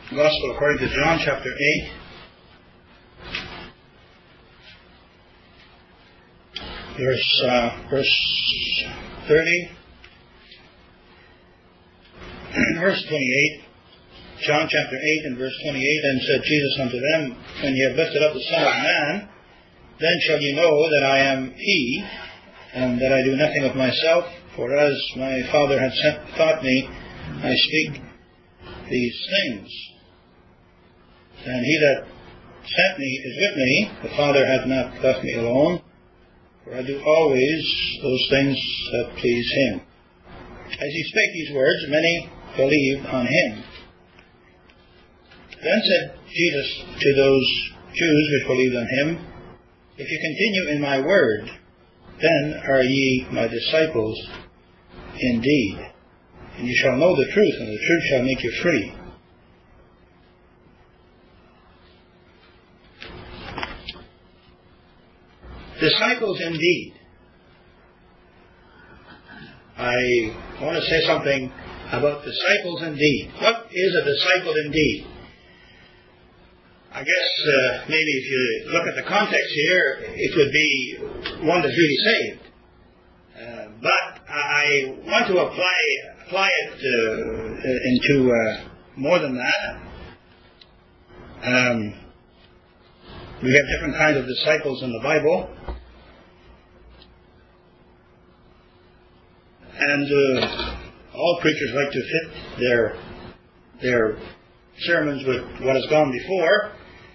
Gospel according to John chapter 8. Verse 30. Verse 28. John chapter 8 and verse 28. And said Jesus unto them, When ye have lifted up the Son of Man, then shall ye know that I am He, and that I do nothing of myself, for as my Father hath taught me, I speak these things. And he that sent me is with me. The Father hath not left me alone, for I do always those things that please him. As he spake these words, many believed on him. Then said Jesus to those Jews which believed on him, If ye continue in my word, then are ye my disciples indeed. And ye shall know the truth, and the truth shall make you free. Disciples indeed. I want to say something about disciples indeed. What is a disciple indeed? I guess maybe if you look at the context here, it would be one that's really saved. But I want to apply it into more than that. We have different kinds of disciples in the Bible. And all preachers like to fit their sermons with what has gone before.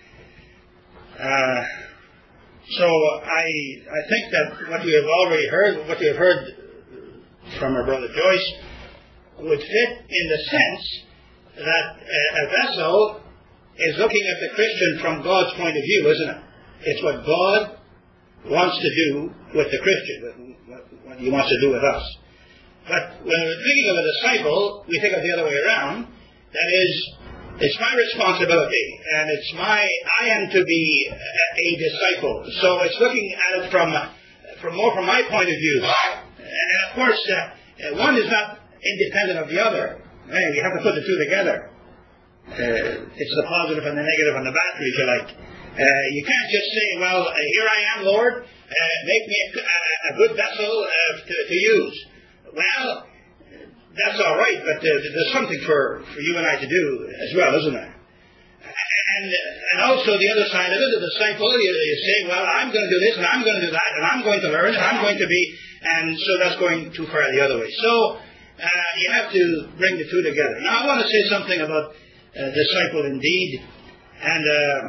So I think that what we have already heard, what we have heard from our brother Joyce, would fit in the sense that a vessel is looking at the Christian from God's point of view, isn't it? It's what God wants to do with the Christian, what He wants to do with us. But when we're thinking of a disciple, we think of the other way around. That is, it's my responsibility, and I am to be a disciple. So it's looking at it from more my point of view. And of course, one is not independent of the other. You have to put the two together. It's the positive and the negative on the battery, if you like. You can't just say, well, here I am, Lord, make me a good vessel to use. Well, that's all right, but there's something for you and I to do as well, isn't there? And also the other side of it, the disciple, you say, well, I'm going to do this, and I'm going to do that, and I'm going to learn, and I'm going to be, and so that's going too far the other way. So you have to bring the two together. Now I want to say something about disciple indeed, and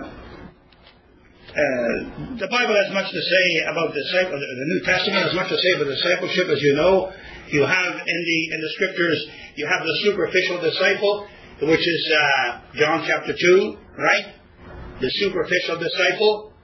the Bible has much to say about disciple. The New Testament has much to say about discipleship, as you know. You have in the scriptures, you have the superficial disciple, which is John chapter 2, right? The superficial disciple.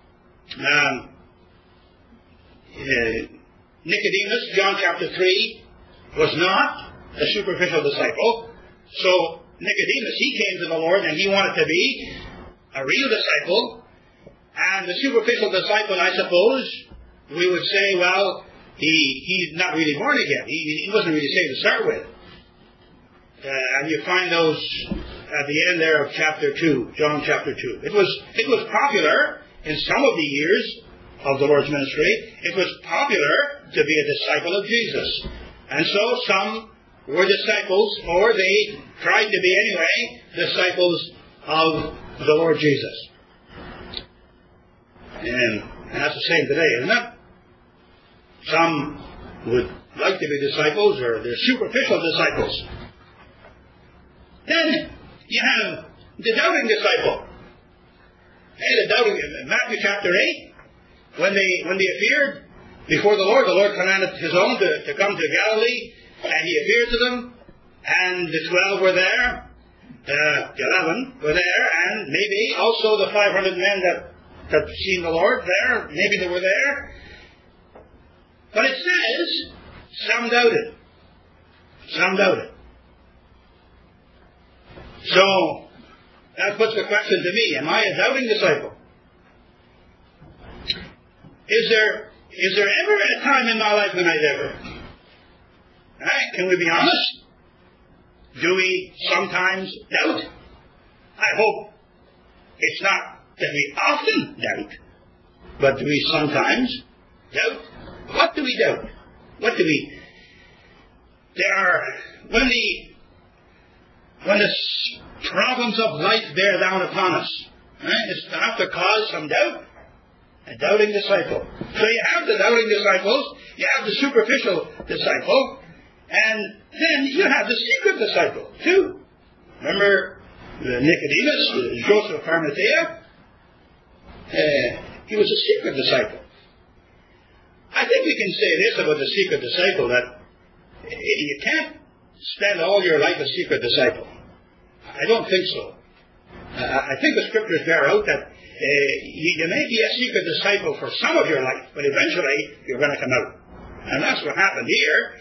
Nicodemus, John chapter 3, was not a superficial disciple. So Nicodemus, he came to the Lord and he wanted to be a real disciple. And the superficial disciple, I suppose, we would say, well, he's not really born again. He wasn't really saved to start with. And you find those at the end there of chapter 2, John chapter 2. It was popular in some of the years of the Lord's ministry. It was popular to be a disciple of Jesus. And so some were disciples, or they tried to be anyway, disciples of the Lord Jesus. And that's the same today, isn't it? Some would like to be disciples, or they're superficial disciples. Then you have the doubting disciple. The doubting, Matthew chapter 8, when they appeared before the Lord commanded His own to come to Galilee, and He appeared to them, and the 12 were there, 11 were there, and maybe also the 500 men that had seen the Lord there, maybe they were there. But it says, some doubted. Some doubted. So, that puts the question to me, am I a doubting disciple? Is there ever a time in my life when I ever? Right? Can we be honest? Do we sometimes doubt? I hope it's not that we often doubt, but we sometimes doubt. What do we doubt? What do we... When the problems of life bear down upon us, it's enough to cause some doubt. A doubting disciple. So you have the doubting disciples, you have the superficial disciple, and then you have the secret disciple, too. Remember Nicodemus, Joseph of Arimathea? He was a secret disciple. I think we can say this about the secret disciple, that you can't spend all your life a secret disciple. I don't think so. I think the scriptures bear out that you may be a secret disciple for some of your life, but eventually you're going to come out. And that's what happened here.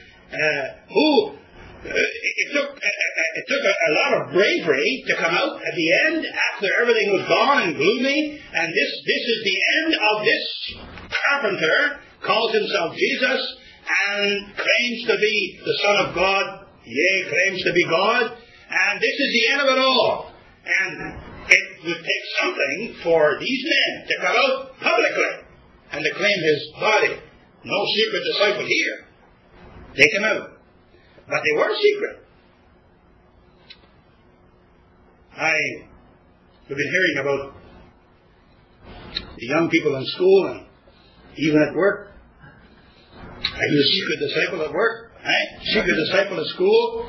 It took a lot of bravery to come out at the end after everything was gone and gloomy, and this is the end of this carpenter, calls himself Jesus, and claims to be the Son of God, claims to be God, and this is the end of it all. And it would take something for these men to come out publicly and to claim his body. No secret disciple here. They came out. But they were secret. We've been hearing about the young people in school and even at work. Are you a secret disciple at work? Secret disciple at school?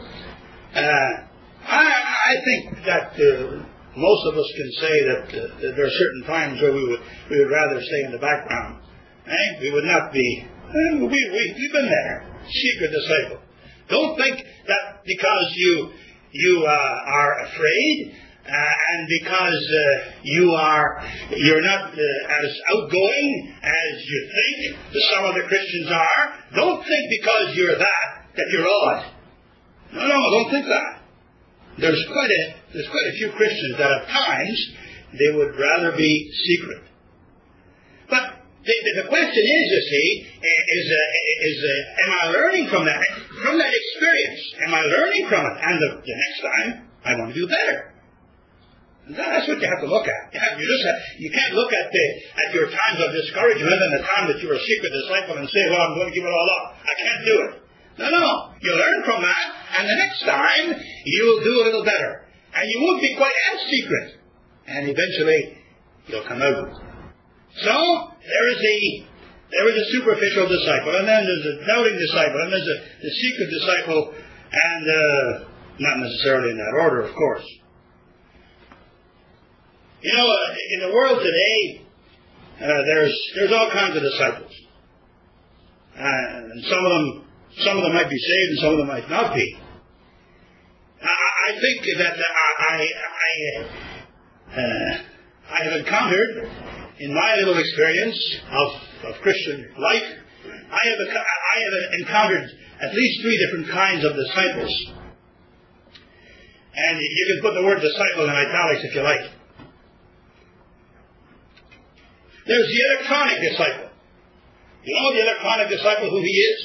I think that most of us can say that there are certain times where we would rather stay in the background. We would not be... We've been there. Secret disciple. Don't think that because you are afraid and because you're not as outgoing as you think some of the Christians are. Don't think because you're that you're odd. No, don't think that. There's quite a few Christians that at times they would rather be secret. But the question is, you see, am I learning from that experience? Am I learning from it? And the next time, I want to do better. That's what you have to look at. You can't look at your times of discouragement and the time that you're a secret disciple and say, well, I'm going to give it all up. I can't do it. No. You learn from that, and the next time, you'll do a little better. And you won't be quite as secret. And eventually, you'll come out. So, there is a superficial disciple, and then there's a doubting disciple, and there's the secret disciple, and not necessarily in that order, of course. You know, in the world today, there's all kinds of disciples. And some of them might be saved, and some of them might not be. I think that I have encountered, in my little experience of Christian life, I have encountered at least 3 different kinds of disciples. And you can put the word disciple in italics if you like. There's the electronic disciple. You know the electronic disciple, who he is?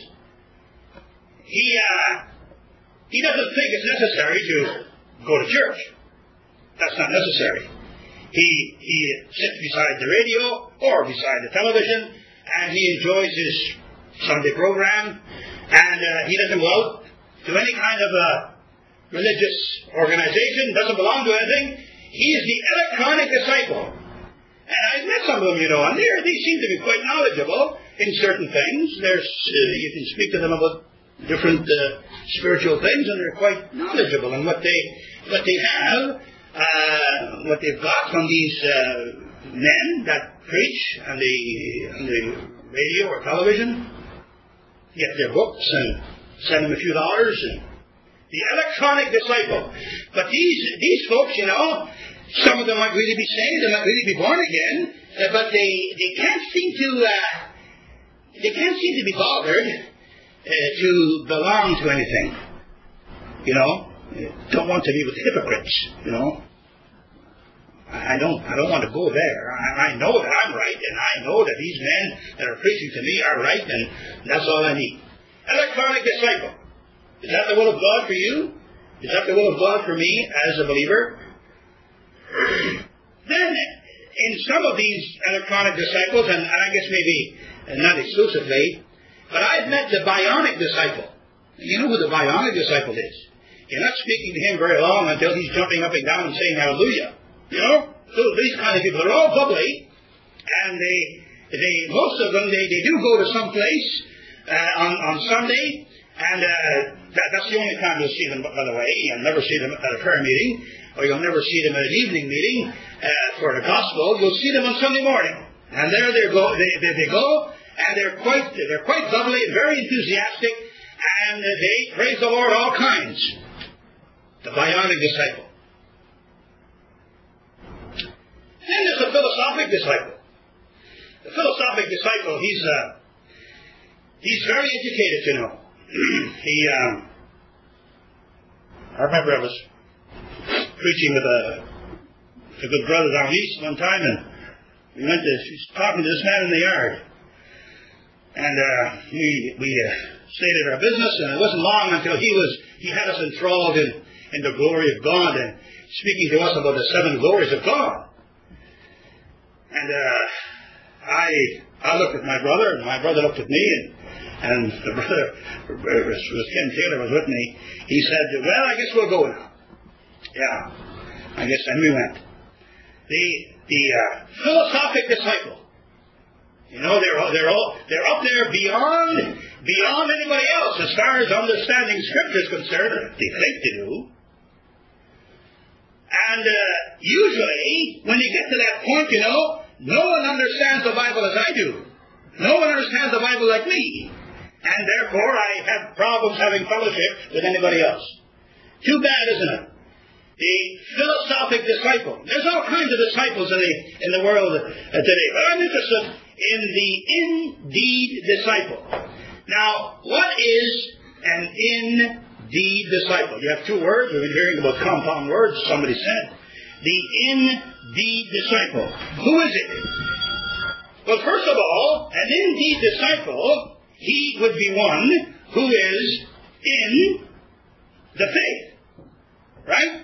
He doesn't think it's necessary to go to church. That's not necessary. He sits beside the radio or beside the television, and he enjoys his Sunday program, and he doesn't go out to any kind of a religious organization, doesn't belong to anything. He is the electronic disciple. And I've met some of them, you know, and they seem to be quite knowledgeable in certain things. You can speak to them about different spiritual things, and they're quite knowledgeable in what they have, what they've got from these men that preach on the radio or television. Get their books and send them a few dollars. And the electronic disciple. But these folks, you know, some of them might really be saved, they might really be born again, but they can't seem to be bothered to belong to anything. You know, don't want to be with hypocrites. You know, I don't want to go there. I know that I'm right, and I know that these men that are preaching to me are right, and that's all I need. Electronic disciple. Is that the will of God for you? Is that the will of God for me as a believer? Then, in some of these electronic disciples, and I guess maybe not exclusively, but I've met the bionic disciple. You know who the bionic disciple is? You're not speaking to him very long until he's jumping up and down and saying hallelujah. You know? So these kind of people are all bubbly, and they most of them, they do go to some place on Sunday, and that's the only time you'll see them, by the way. You'll never see them at a prayer meeting, or you'll never see them at an evening meeting for the gospel. You'll see them on Sunday morning. And there they go, and they're quite bubbly and very enthusiastic, and they praise the Lord all kinds. The bionic disciple. Then there's the philosophic disciple. The philosophic disciple, he's very educated, you know. I remember I was preaching with a good brother down east one time, and he was talking to this man in the yard. And we stated our business, and it wasn't long until he had us enthralled in the glory of God and speaking to us about the 7 glories of God. And I looked at my brother, and my brother looked at me, and the brother, Ken Taylor, was with me. He said, well, I guess we'll go now. Yeah, I guess, and we went. The philosophic disciple. You know, they're up there beyond anybody else as far as understanding Scripture is concerned. They think they do. And usually, when you get to that point, you know, no one understands the Bible as I do. No one understands the Bible like me. And therefore, I have problems having fellowship with anybody else. Too bad, isn't it? The philosophic disciple. There's all kinds of disciples in the world today. But I'm interested in the indeed disciple. Now, what is an indeed disciple? You have 2 words. We've been hearing about compound words, somebody said. The indeed disciple. Who is it? Well, first of all, an indeed disciple, he would be one who is in the faith. Right?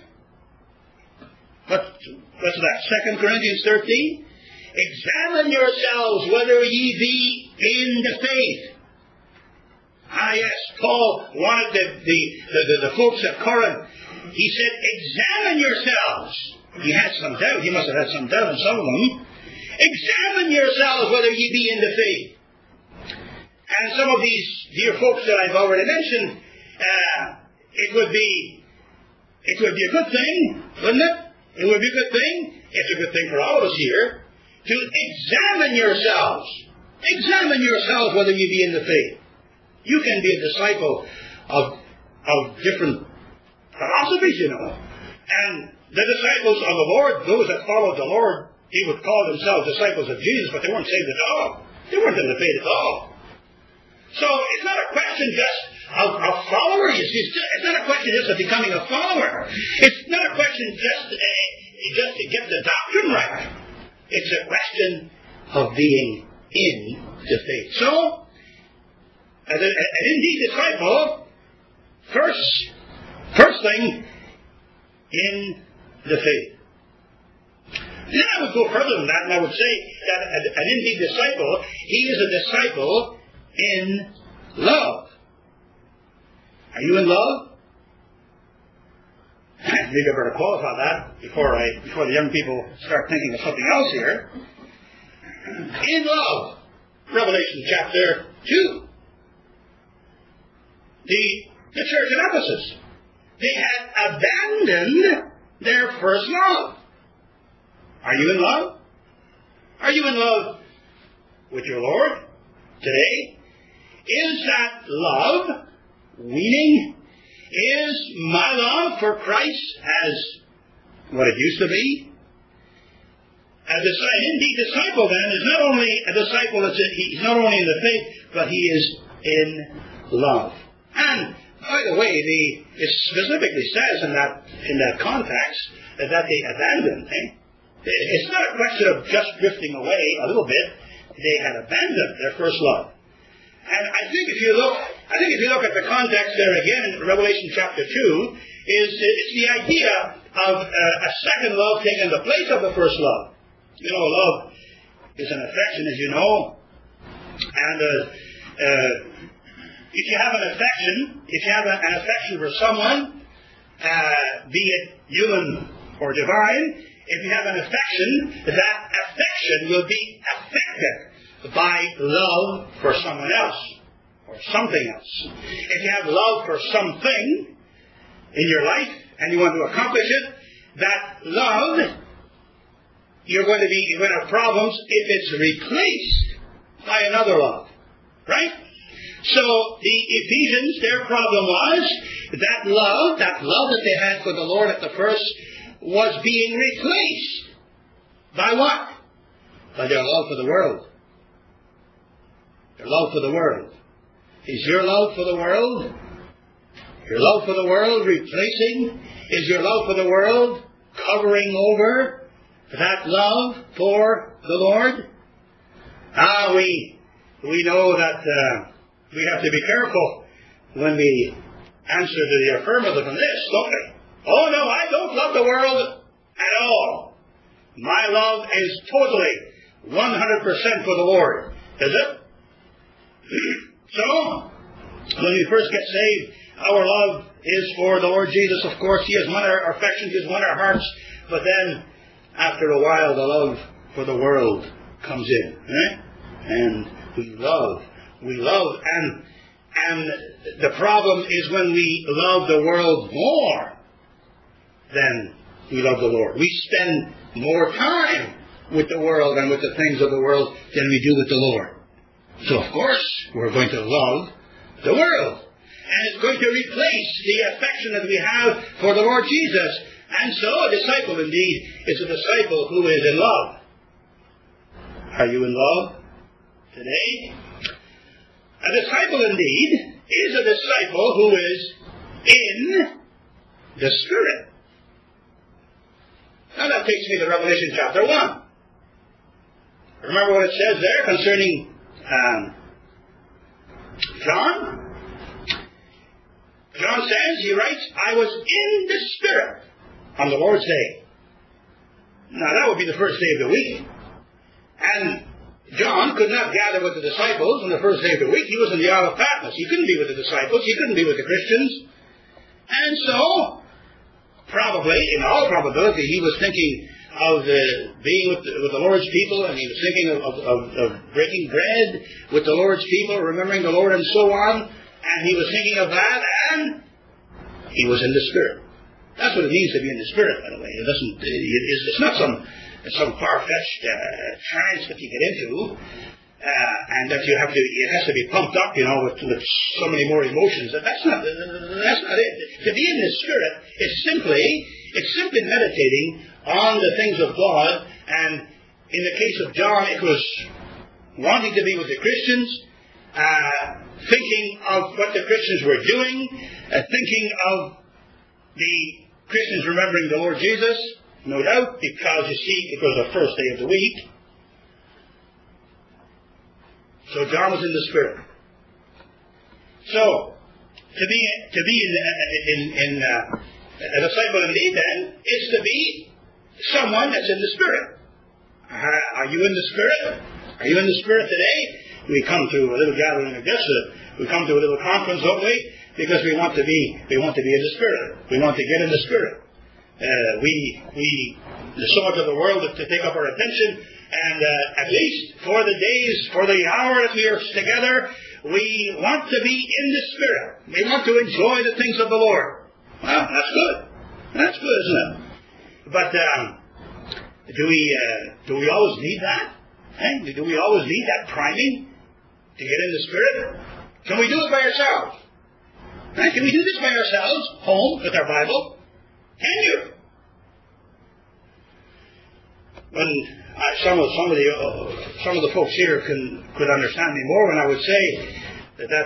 What's that? 2 Corinthians 13? Examine yourselves whether ye be in the faith. Ah, yes, Paul wanted the folks at Corinth. He said, examine yourselves. He had some doubt. He must have had some doubt in some of them. Examine yourselves whether ye be in the faith. And some of these dear folks that I've already mentioned, it would be a good thing, wouldn't it? It would be a good thing. It's a good thing for all of us here to examine yourselves. Examine yourselves whether you be in the faith. You can be a disciple of different philosophies, you know. And the disciples of the Lord, those that followed the Lord, he would call themselves disciples of Jesus, but they weren't saved at all. They weren't in the faith at all. So it's not a question just of follower. You see, it's not a question just of becoming a follower. It's not a question just to get the doctrine right. It's a question of being in the faith. So, an indeed disciple, first thing, in the faith. Then I would go further than that, and I would say that an indeed disciple, he is a disciple in love. Are you in love? Maybe I better qualify that before the young people start thinking of something else here. In love. Revelation chapter 2. The church at Ephesus. They had abandoned their first love. Are you in love? Are you in love with your Lord today? Is that love weaning? Is my love for Christ as what it used to be? An indeed disciple then is not only a disciple, he's not only in the faith, but he is in love. And by the way, it specifically says in that context that they abandoned. It's not a question of just drifting away a little bit. They had abandoned their first love. And I think if you look at the context there again in Revelation chapter 2, it's the idea of a second love taking the place of the first love. You know, love is an affection, as you know, and if you have an affection for someone, be it human or divine, if you have an affection, that affection will be affected by love for someone else or something else. If you have love for something in your life and you want to accomplish it, that love, you're going to have problems if it's replaced by another love. Right? So the Ephesians, their problem was that love that they had for the Lord at the first was being replaced by what? By their love for the world. Their love for the world. Is your love for the world? Your love for the world replacing? Is your love for the world covering over that love for the Lord? We know that we have to be careful when we answer to the affirmative in this, don't we? Oh no, I don't love the world at all. My love is totally 100% for the Lord. Is it? So, when we first get saved, our love is for the Lord Jesus, of course. He has won our affections, He has won our hearts. But then, after a while, the love for the world comes in. Right? And we love, and the problem is when we love the world more than we love the Lord. We spend more time with the world and with the things of the world than we do with the Lord. So, of course, we're going to love the world. And it's going to replace the affection that we have for the Lord Jesus. And so, a disciple, indeed, is a disciple who is in love. Are you in love today? A disciple, indeed, is a disciple who is in the Spirit. Now that takes me to Revelation chapter 1. Remember what it says there concerning John? John says, he writes, I was in the Spirit on the Lord's day. Now that would be the first day of the week. And John could not gather with the disciples on the first day of the week. He was in the Isle of Patmos. He couldn't be with the disciples. He couldn't be with the Christians. And so, probably, in all probability, he was thinking of being with the Lord's people, and he was thinking of breaking bread with the Lord's people, remembering the Lord, and so on. And he was thinking of that, and he was in the Spirit. That's what it means to be in the Spirit, by the way. It's not some far-fetched trance that you get into, and that it has to be pumped up, with so many more emotions. That's not it. To be in the Spirit is simply meditating on the things of God, and in the case of John, it was wanting to be with the Christians, thinking of what the Christians were doing, thinking of the Christians remembering the Lord Jesus, no doubt, because, you see, it was the first day of the week. So John was in the Spirit. So, to be in a disciple indeed, then, is to be someone that's in the Spirit. Are you in the Spirit? Are you in the Spirit today? We come to a little gathering of this. We come to a little conference, don't we? Because we want to be in the Spirit. We want to get in the Spirit. There's so much of the world to take up our attention, and at least for the hour that we are together, we want to be in the Spirit. We want to enjoy the things of the Lord. Well, that's good. That's good, isn't it? But do we always need that? Hey? Do we always need that priming to get in the Spirit? Can we do it by ourselves? Right? Can we do this by ourselves, home, with our Bible? Can you? When some of the folks here could understand me more when I would say that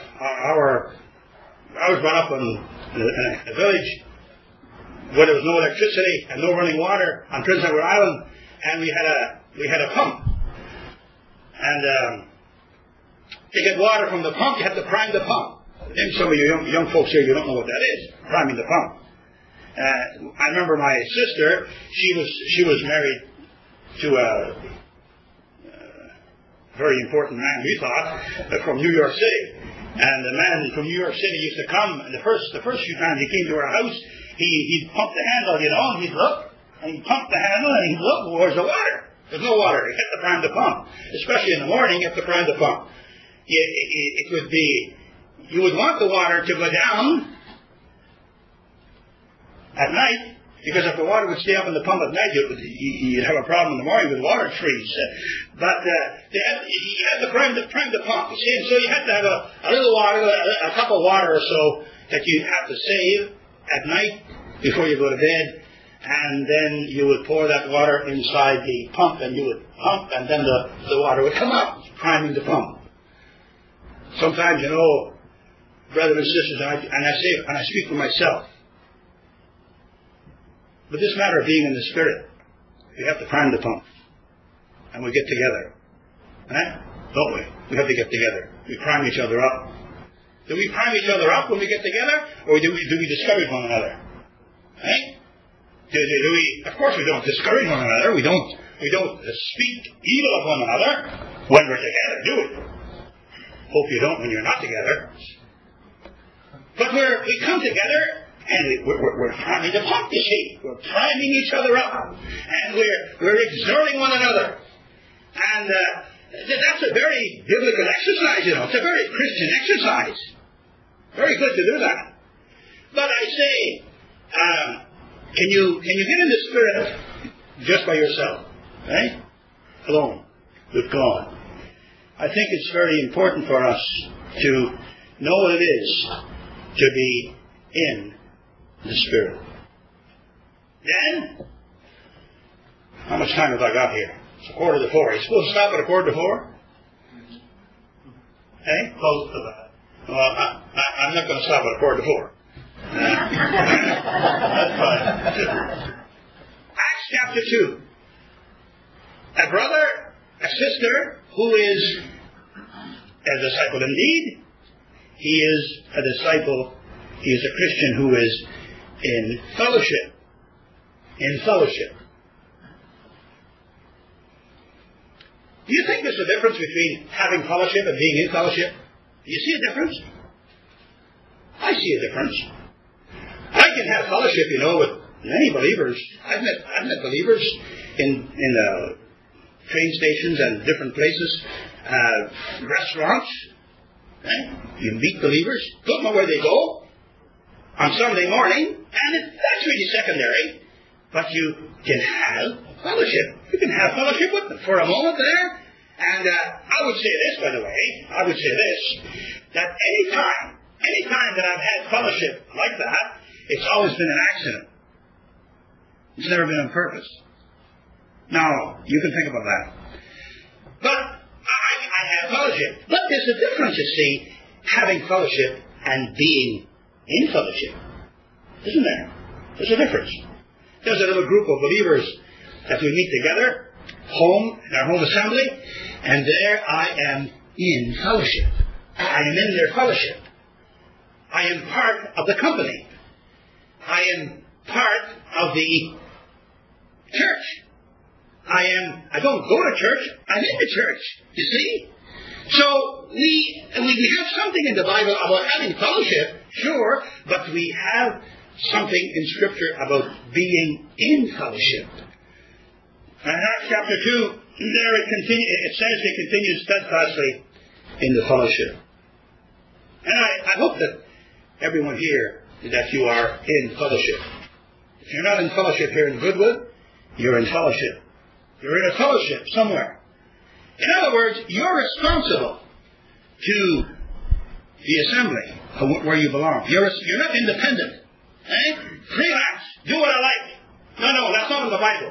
I was brought up in a village where there was no electricity and no running water on Prince Edward Island, and we had a pump. And to get water from the pump, you have to prime the pump. Then some of you young folks here, you don't know what that is, priming the pump. I remember my sister, she was married to a very important man, we thought, from New York City. And the man from New York City used to come, and the first few times he came to our house, he'd pump the handle, and he'd look, and he'd pump the handle, and he'd look, where's the water? There's no water. You have to prime the pump. Especially in the morning, you have to prime the pump. It would be, you would want the water to go down at night, because if the water would stay up in the pump at night, you'd have a problem in the morning with water trees. But you had to prime the pump. You see? And so you had to have a little water, a cup of water or so that you have to save at night before you go to bed. And then you would pour that water inside the pump, and you would pump, and then the water would come out, priming the pump. Sometimes, brothers and sisters, and I speak for myself, but this matter of being in the Spirit, we have to prime the pump. And we get together. Don't we? We have to get together. We prime each other up. Do we prime each other up when we get together? Or do we discourage one another? Do we? Of course we don't discourage one another. We don't speak evil of one another when we're together, do we? Hope you don't when you're not together. But we come together, and we're priming the pump, you see. We're priming each other up. And we're exhorting one another. And that's a very biblical exercise, It's a very Christian exercise. Very good to do that. But I say, can you get in the Spirit just by yourself? Right? Alone. With God. I think it's very important for us to know what it is to be in the Spirit. Then, how much time have I got here? It's 4:15. Are you supposed to stop at 4:45? Close to that. Well, I'm not going to stop at 4:45. That's fine. Acts chapter 2. A brother, a sister, who is a disciple indeed. He is a disciple. He is a Christian who is in fellowship. In fellowship. Do you think there's a difference between having fellowship and being in fellowship? Do you see a difference? I see a difference. I can have fellowship, with many believers. I've met believers in train stations and different places, restaurants. You meet believers, don't know where they go on Sunday morning, and that's really secondary. But you can have fellowship. You can have fellowship with them for a moment there. And I would say this, by the way, that any time that I've had fellowship like that, it's always been an accident. It's never been on purpose. Now, you can think about that. But I have fellowship. But there's a difference, you see, having fellowship and being in fellowship. Isn't there? There's a difference. There's a little group of believers that we meet together, in our home assembly, and there I am in fellowship. I am in their fellowship. I am part of the company. I am part of the church. I don't go to church, I'm in the church, you see? So we have something in the Bible about having fellowship, sure, but we have something in Scripture about being in fellowship. In Acts chapter 2, there it says they continue steadfastly in the fellowship. And I hope that everyone here, that you are in fellowship. If you're not in fellowship here in Goodwood, you're in fellowship. You're in a fellowship somewhere. In other words, you're responsible to the assembly where you belong. You're not independent. Freelance. Do what I like. No, that's not in the Bible.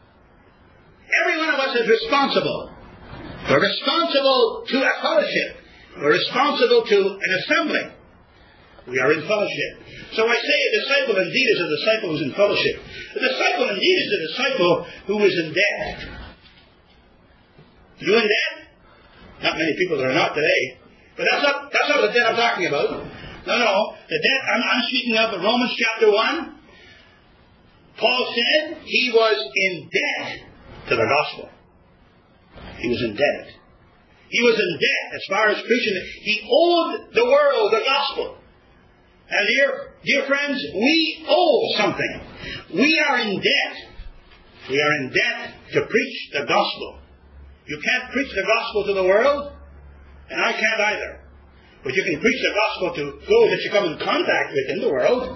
Every one of us is responsible. We're responsible to a fellowship. We're responsible to an assembly. We are in fellowship. So I say a disciple indeed is a disciple who is in fellowship. A disciple indeed is a disciple who is in debt. You in debt? Not many people that are not today. But that's not the debt I'm talking about. No. The debt I'm speaking of in Romans chapter 1. Paul said he was in debt to the gospel. He was indebted. He was in debt as far as preaching. He owed the world the gospel. And dear friends, we owe something. We are in debt. We are in debt to preach the gospel. You can't preach the gospel to the world, and I can't either. But you can preach the gospel to those that you come in contact with in the world.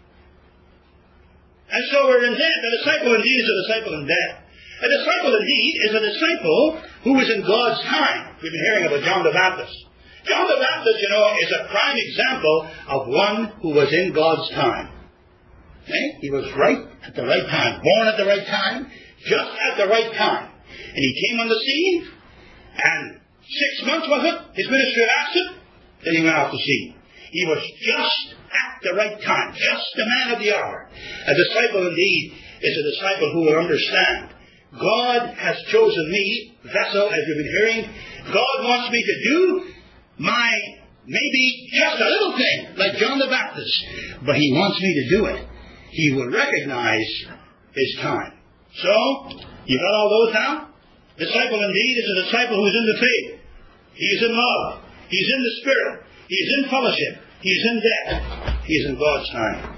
And so we're in debt. A disciple indeed is a disciple in debt. A disciple indeed is a disciple who is in God's time. We've been hearing about John the Baptist. John the Baptist, is a prime example of one who was in God's time. He was right at the right time, born at the right time, just at the right time. And he came on the scene, and 6 months was it? His ministry lasted, then he went off to sea. He was just at the right time, just the man of the hour. A disciple indeed is a disciple who will understand. God has chosen me, vessel, as we've been hearing. God wants me to do my, maybe just a little thing, like John the Baptist. But he wants me to do it. He will recognize his time. So, you got all those now? Disciple indeed is a disciple who is in the faith. He is in love. He is in the Spirit. He is in fellowship. He is in debt. He is in God's time.